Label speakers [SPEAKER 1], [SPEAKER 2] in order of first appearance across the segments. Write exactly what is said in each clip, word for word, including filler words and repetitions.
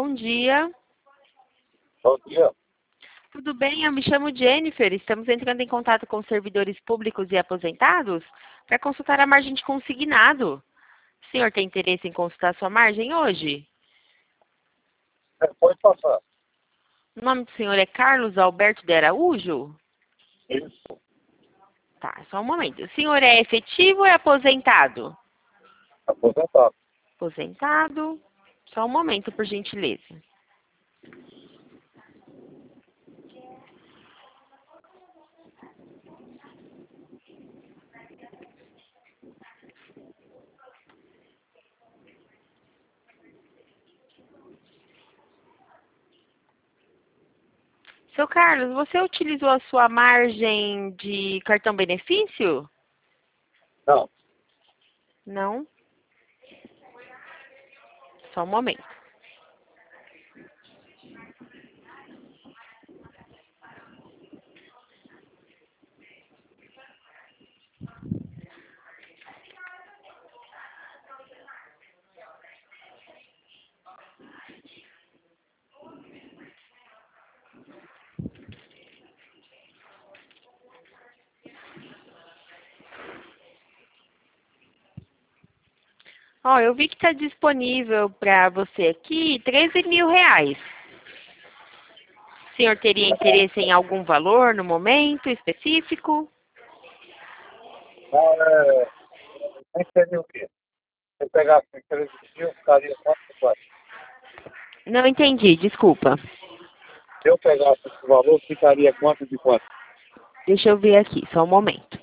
[SPEAKER 1] bom dia.
[SPEAKER 2] Bom dia.
[SPEAKER 1] Tudo bem? Eu me chamo Jennifer. Estamos entrando em contato com servidores públicos e aposentados para consultar a margem de consignado. O senhor tem interesse em consultar sua margem hoje?
[SPEAKER 2] É, pode passar.
[SPEAKER 1] O nome do senhor é Carlos Alberto de Araújo?
[SPEAKER 2] Isso.
[SPEAKER 1] Tá, só um momento. O senhor é efetivo ou é aposentado?
[SPEAKER 2] Aposentado.
[SPEAKER 1] Aposentado. Só um momento, por gentileza. Seu Carlos, você utilizou a sua margem de cartão benefício?
[SPEAKER 2] Não.
[SPEAKER 1] Não? Só um momento. Ó, eu vi que está disponível para você aqui treze mil reais. O senhor teria interesse em algum valor no momento específico?
[SPEAKER 2] Não, é... Nem entendi o quê? Se eu pegasse treze mil, ficaria quanto de quanto?
[SPEAKER 1] Não entendi, desculpa.
[SPEAKER 2] Se eu pegasse esse valor, ficaria quanto de quanto?
[SPEAKER 1] Deixa eu ver aqui, só um momento.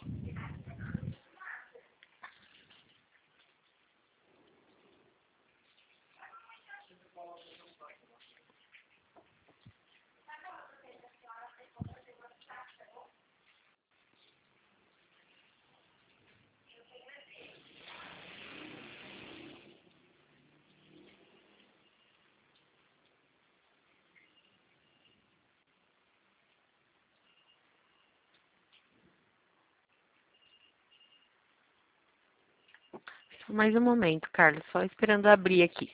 [SPEAKER 1] Só mais um momento, Carlos, só esperando abrir aqui.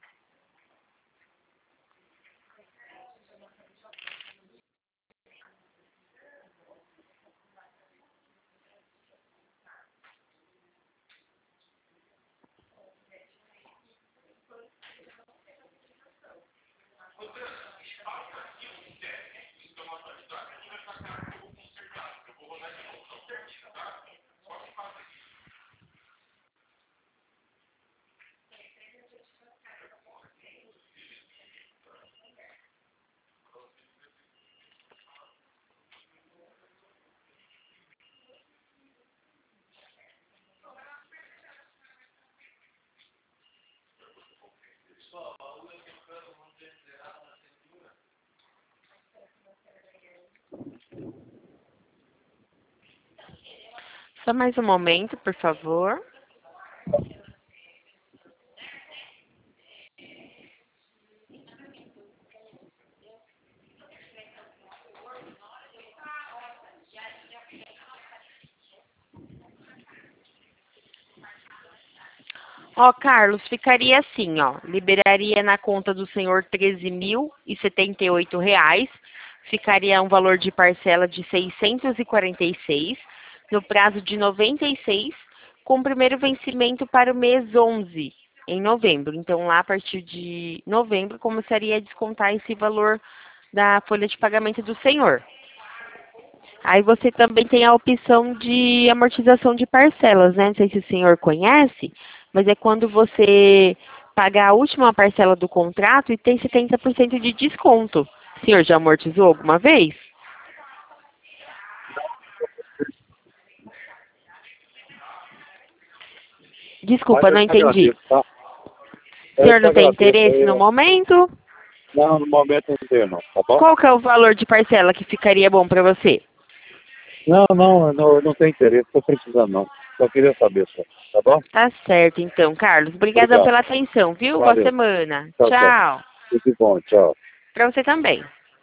[SPEAKER 1] Só mais um momento, por favor. Ó, Carlos, ficaria assim, ó. Liberaria na conta do senhor treze mil e setenta e oito reais. Ficaria um valor de parcela de seiscentos e quarenta e seis, no prazo de noventa e seis, com o primeiro vencimento para o mês onze, em novembro. Então, lá a partir de novembro, começaria a descontar esse valor da folha de pagamento do senhor. Aí você também tem a opção de amortização de parcelas, né? Não sei se o senhor conhece, mas é quando você pagar a última parcela do contrato e tem setenta por cento de desconto. O senhor já amortizou alguma vez? Desculpa,
[SPEAKER 2] Mas
[SPEAKER 1] não
[SPEAKER 2] eu te
[SPEAKER 1] entendi.
[SPEAKER 2] agradeço, tá?
[SPEAKER 1] O
[SPEAKER 2] Eu
[SPEAKER 1] senhor
[SPEAKER 2] te
[SPEAKER 1] não tem
[SPEAKER 2] agradeço.
[SPEAKER 1] interesse no
[SPEAKER 2] Eu...
[SPEAKER 1] momento?
[SPEAKER 2] Não, no momento não tenho, não, tá bom?
[SPEAKER 1] Qual que é o valor de parcela que ficaria bom para você?
[SPEAKER 2] Não, não, eu não, eu não tenho interesse, estou precisando, não. Só queria saber, só. Tá bom?
[SPEAKER 1] Tá certo, então, Carlos. Obrigadão
[SPEAKER 2] Obrigado.
[SPEAKER 1] pela atenção, viu? Boa
[SPEAKER 2] Valeu.
[SPEAKER 1] semana.
[SPEAKER 2] Tchau, tchau.
[SPEAKER 1] Tchau.
[SPEAKER 2] Tudo de bom, tchau.
[SPEAKER 1] Para você também.